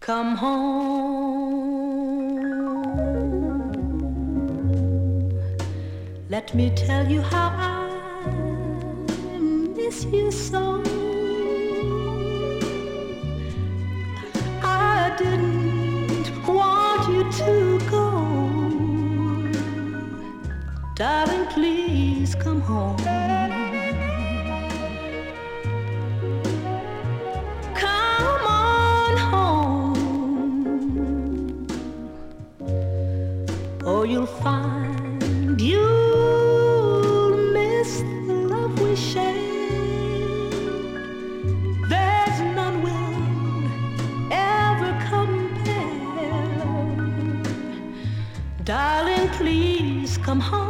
Come home. Let me tell you how I miss you so. I didn't want you to go. Darling, please come home. Come on home. Oh, you'll find you'll miss the love we shared. There's none will ever compare. Darling, please come home.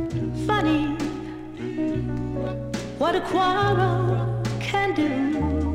Funny what a quarrel can do.